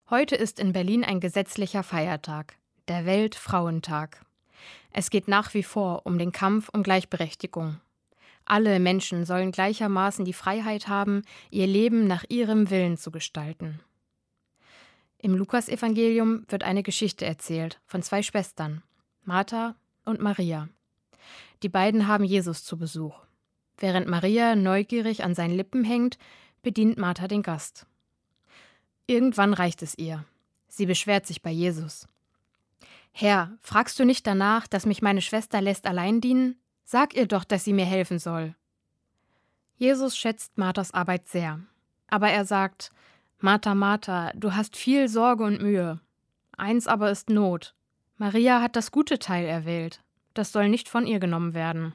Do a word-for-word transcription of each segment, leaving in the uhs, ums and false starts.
Heute ist in Berlin ein gesetzlicher Feiertag, der Weltfrauentag. Es geht nach wie vor um den Kampf um Gleichberechtigung. Alle Menschen sollen gleichermaßen die Freiheit haben, ihr Leben nach ihrem Willen zu gestalten. Im Lukasevangelium wird eine Geschichte erzählt von zwei Schwestern, Martha und Maria. Die beiden haben Jesus zu Besuch. Während Maria neugierig an seinen Lippen hängt, bedient Martha den Gast. Irgendwann reicht es ihr. Sie beschwert sich bei Jesus. »Herr, fragst du nicht danach, dass mich meine Schwester lässt allein dienen? Sag ihr doch, dass sie mir helfen soll.« Jesus schätzt Marthas Arbeit sehr. Aber er sagt, »Martha, Martha, du hast viel Sorge und Mühe. Eins aber ist Not. Maria hat das gute Teil erwählt. Das soll nicht von ihr genommen werden.«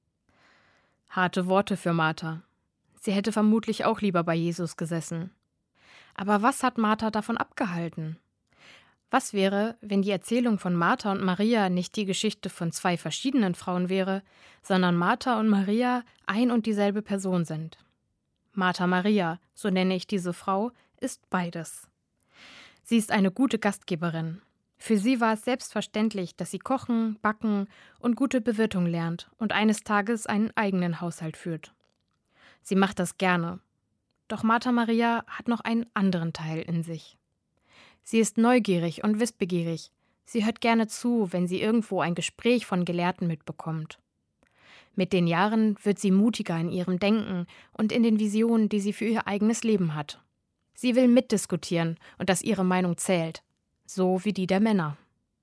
Harte Worte für Martha. Sie hätte vermutlich auch lieber bei Jesus gesessen. Aber was hat Martha davon abgehalten? Was wäre, wenn die Erzählung von Martha und Maria nicht die Geschichte von zwei verschiedenen Frauen wäre, sondern Martha und Maria ein und dieselbe Person sind? Martha Maria, so nenne ich diese Frau, ist beides. Sie ist eine gute Gastgeberin. Für sie war es selbstverständlich, dass sie kochen, backen und gute Bewirtung lernt und eines Tages einen eigenen Haushalt führt. Sie macht das gerne. Doch Martha Maria hat noch einen anderen Teil in sich. Sie ist neugierig und wissbegierig. Sie hört gerne zu, wenn sie irgendwo ein Gespräch von Gelehrten mitbekommt. Mit den Jahren wird sie mutiger in ihrem Denken und in den Visionen, die sie für ihr eigenes Leben hat. Sie will mitdiskutieren und dass ihre Meinung zählt, so wie die der Männer.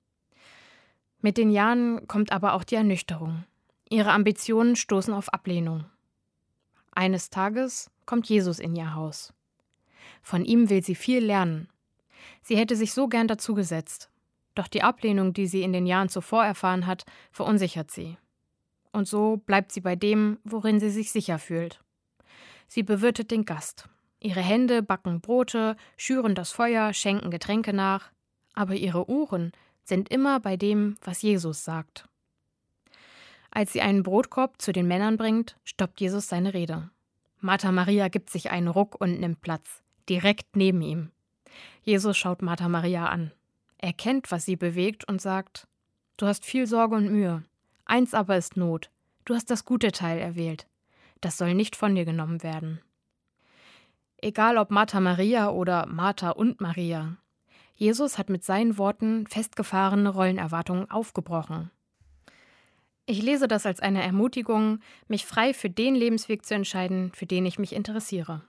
Mit den Jahren kommt aber auch die Ernüchterung. Ihre Ambitionen stoßen auf Ablehnung. Eines Tages kommt Jesus in ihr Haus. Von ihm will sie viel lernen. Sie hätte sich so gern dazugesetzt. Doch die Ablehnung, die sie in den Jahren zuvor erfahren hat, verunsichert sie. Und so bleibt sie bei dem, worin sie sich sicher fühlt. Sie bewirtet den Gast. Ihre Hände backen Brote, schüren das Feuer, schenken Getränke nach. Aber ihre Ohren sind immer bei dem, was Jesus sagt. Als sie einen Brotkorb zu den Männern bringt, stoppt Jesus seine Rede. Martha Maria gibt sich einen Ruck und nimmt Platz, direkt neben ihm. Jesus schaut Martha Maria an. Er kennt, was sie bewegt und sagt, »Du hast viel Sorge und Mühe. Eins aber ist Not. Du hast das gute Teil erwählt. Das soll nicht von dir genommen werden.« Egal ob Martha Maria oder Martha und Maria. Jesus hat mit seinen Worten festgefahrene Rollenerwartungen aufgebrochen. Ich lese das als eine Ermutigung, mich frei für den Lebensweg zu entscheiden, für den ich mich interessiere.